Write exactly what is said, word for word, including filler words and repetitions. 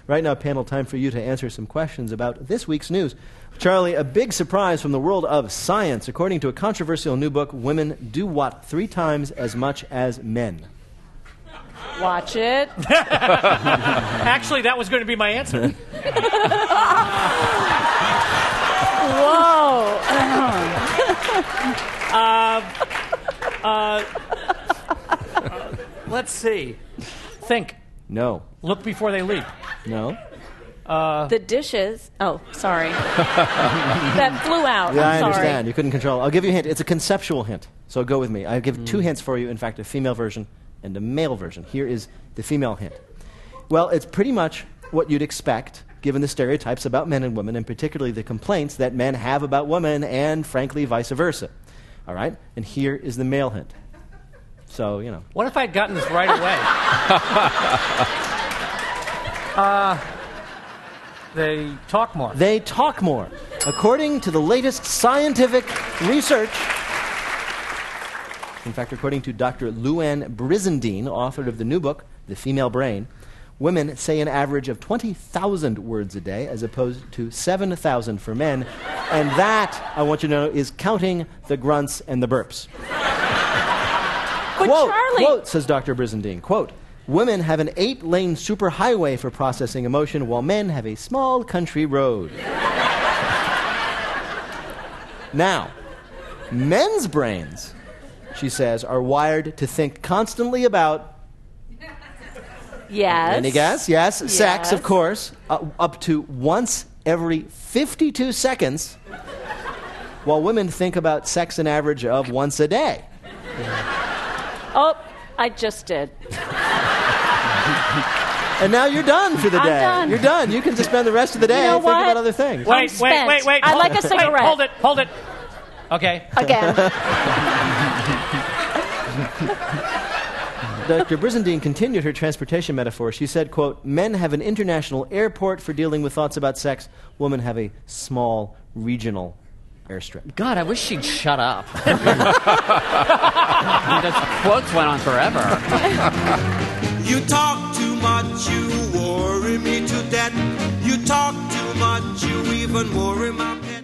Right now, panel, time for you to answer some questions about this week's news. Charlie, a big surprise from the world of science. According to a controversial new book, women do what three times as much as men? Watch it. Actually, that was going to be my answer. Whoa. uh, uh, uh, let's see. Think. No. Look before they leap. No. Uh, the dishes. Oh, sorry. That flew out. Yeah, I'm I sorry. understand. You couldn't control it. I'll give you a hint. It's a conceptual hint. So go with me. I'll give mm. two hints for you. In fact, a female version and a male version. Here is the female hint. Well, it's pretty much what you'd expect, given the stereotypes about men and women, and particularly the complaints that men have about women, and frankly, vice versa. All right? And here is the male hint. So, you know. What if I'd gotten this right away? uh, they talk more. They talk more. According to the latest scientific research, in fact, according to Doctor Louann Brizendine, author of the new book, The Female Brain, women say an average of twenty thousand words a day as opposed to seven thousand for men. And that, I want you to know, is counting the grunts and the burps. But quote, Charlie... quote, says Doctor Brizendine, quote, women have an eight-lane superhighway for processing emotion, while men have a small country road. Now, men's brains, she says, are wired to think constantly about... Yes. Any guess? Yes. Yes. Sex, of course, uh, up to once every fifty-two seconds, while women think about sex an average of once a day. Oh, I just did. And now you're done for the I'm day. done. You're done. You can just spend the rest of the day You know thinking what? about other things. Wait, I'm wait, spent. wait, wait. I'd hold like a it. cigarette. Wait, hold it, hold it. Okay. Again. Doctor Brizendine continued her transportation metaphor. She said, quote, men have an international airport for dealing with thoughts about sex. Women have a small regional airstrip. God, I wish she'd shut up. Those quotes went on forever. You talk too much, you worry me to death. You talk too much, you even worry my pet.